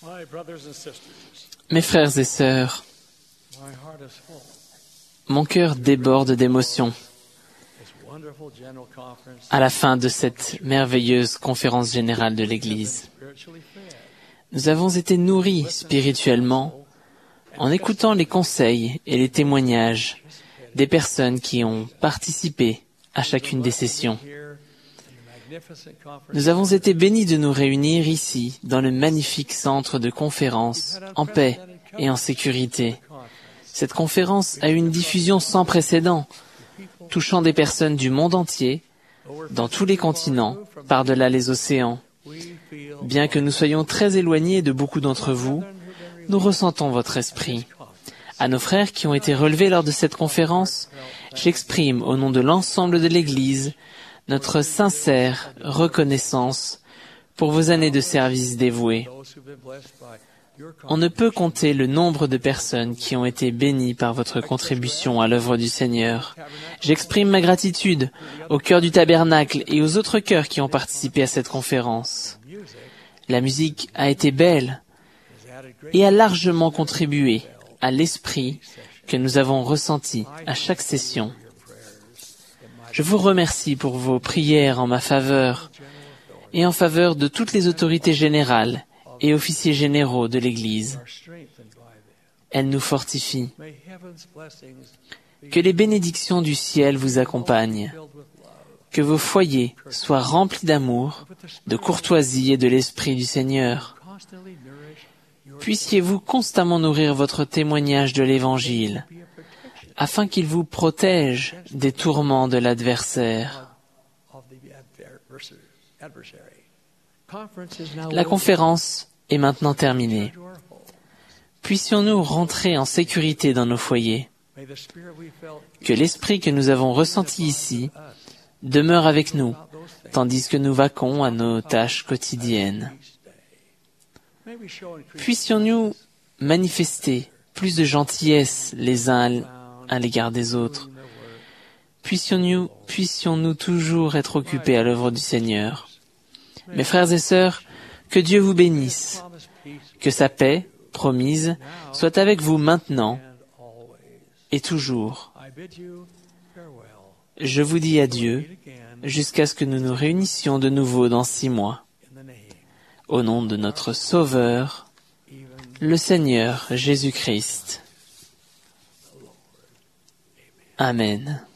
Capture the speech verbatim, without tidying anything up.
Mes frères et sœurs, mon cœur déborde d'émotion à la fin de cette merveilleuse conférence générale de l'Église. Nous avons été nourris spirituellement en écoutant les conseils et les témoignages des personnes qui ont participé à chacune des sessions. Nous avons été bénis de nous réunir ici, dans le magnifique centre de conférence, en paix et en sécurité. Cette conférence a eu une diffusion sans précédent, touchant des personnes du monde entier, dans tous les continents, par-delà les océans. Bien que nous soyons très éloignés de beaucoup d'entre vous, nous ressentons votre esprit. À nos frères qui ont été relevés lors de cette conférence, j'exprime au nom de l'ensemble de l'Église notre sincère reconnaissance pour vos années de service dévouées. On ne peut compter le nombre de personnes qui ont été bénies par votre contribution à l'œuvre du Seigneur. J'exprime ma gratitude au cœur du tabernacle et aux autres chœurs qui ont participé à cette conférence. La musique a été belle et a largement contribué à l'esprit que nous avons ressenti à chaque session. Je vous remercie pour vos prières en ma faveur et en faveur de toutes les autorités générales et officiers généraux de l'Église. Elles nous fortifient. Que les bénédictions du ciel vous accompagnent. Que vos foyers soient remplis d'amour, de courtoisie et de l'Esprit du Seigneur. Puissiez-vous constamment nourrir votre témoignage de l'Évangile, afin qu'il vous protège des tourments de l'adversaire. La conférence est maintenant terminée. Puissions-nous rentrer en sécurité dans nos foyers. Que l'esprit que nous avons ressenti ici demeure avec nous, tandis que nous vaquons à nos tâches quotidiennes. Puissions-nous manifester plus de gentillesse les uns à l'égard des autres. Puissions-nous, puissions-nous toujours être occupés à l'œuvre du Seigneur. Mes frères et sœurs, que Dieu vous bénisse, que sa paix, promise, soit avec vous maintenant et toujours. Je vous dis adieu jusqu'à ce que nous nous réunissions de nouveau dans six mois. Au nom de notre Sauveur, le Seigneur Jésus-Christ. Amen.